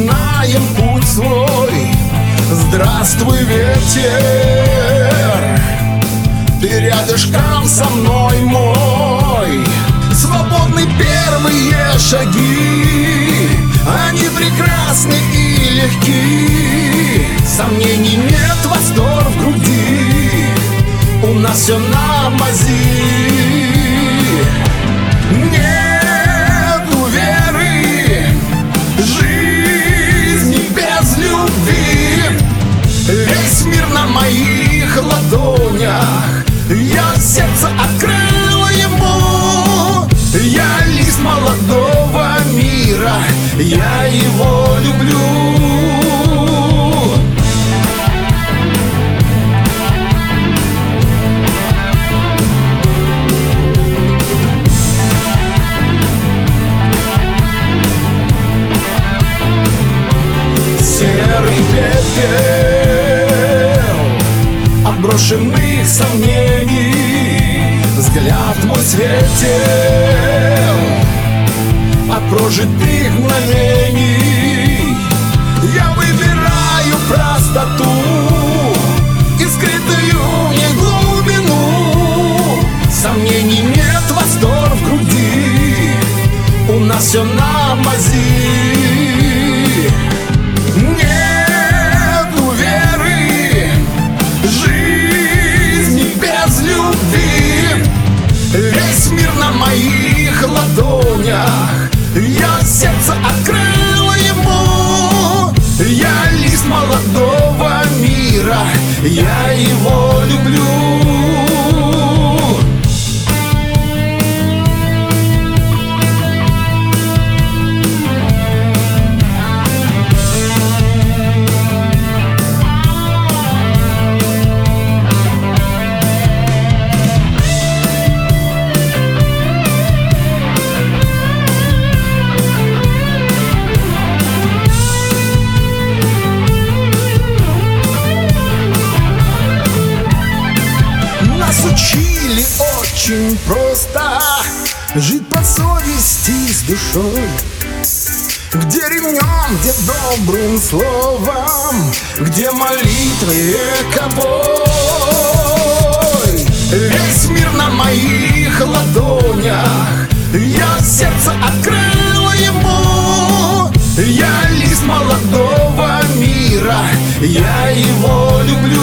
начинаем путь свой. Здравствуй, ветер, ты рядышком со мной мой. Свободны первые шаги, они прекрасны и легки. Сомнений нет, восторг в груди, у нас все на мази. Нету веры, жизни без любви. Весь мир на моих ладонях, я сердце открыл ему. Я лист молодого мира, я его люблю. Серый пепел отброшенных сомнений, взгляд мой светел от прожитых мгновений. Я выбираю простоту и скрытую мне глубину. Сомнений нет, восторг в груди, у нас все на мази. Нету веры, жизни без любви. Весь мир на моих ладонях, я сердце открыл ему. Я лист молодого мира, я его люблю. Учили очень просто жить по совести с душой, где ремнем, где добрым словом, где молитвой эковой. Весь мир на моих ладонях, я сердце открыл ему. Я лист молодого мира, я его люблю.